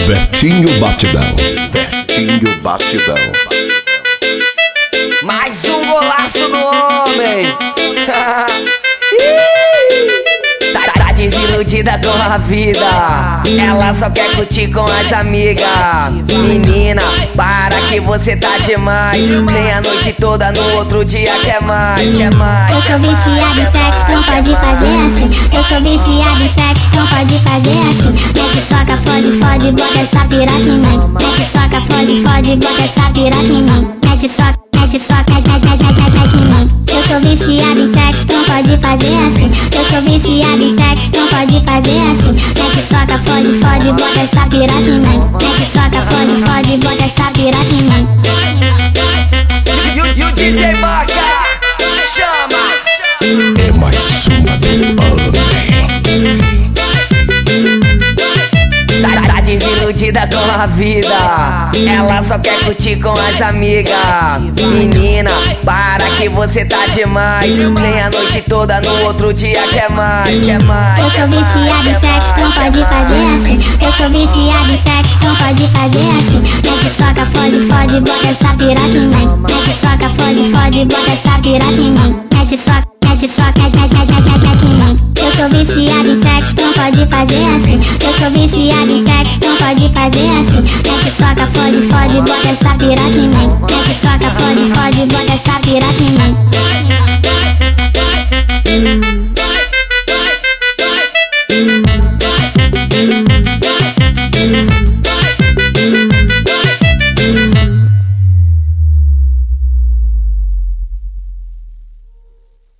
Betinho Batidão. Betinho Batidão. Mais um golaço do homem. Tá desiludida com a vida, ela só quer curtir com as amigas. Menina, para que você tá demais. Nem a noite toda, no outro dia quer mais. Eu sou viciada em sexo, então pode fazer assim. Eu sou viciada em sexo, então pode fazer assim. Mete soca, fode, fode, bota essa piroca em mim. Mete soca, fode, fode, bota essa piroca em mim. Mete soca, mete em mim. Eu sou viciada em sexo, então pode fazer assim. Eu sou viciada em sexo, então pode fazer assim. Mete soca, fode, fode, bota essa piroca em mim. Mete soca, fode, fode, bota essa piroca em mim. E o DJ Maca chama. É mais uma do homem. Tá desiludida com a vida, ela só quer curtir com as amigas. Menina, para que você tá demais. Nem a noite toda, no outro dia quer mais. Eu sou viciada em sexo, então pode fazer assim. Eu sou viciada em sexo, então pode fazer assim. Mete soca, fode, fode, bota essa piroca em mim. Mete soca, fode, fode, bota essa piroca em mim. Mete soca, mete em mim. Eu sou viciada em sexo, então pode fazer assim. Eu sou viciada em sexo, então pode fazer assim. Mete soca, fode, fode, bota essa piroca em mim. Mete soca, fode, fode, bota essa piroca em mim.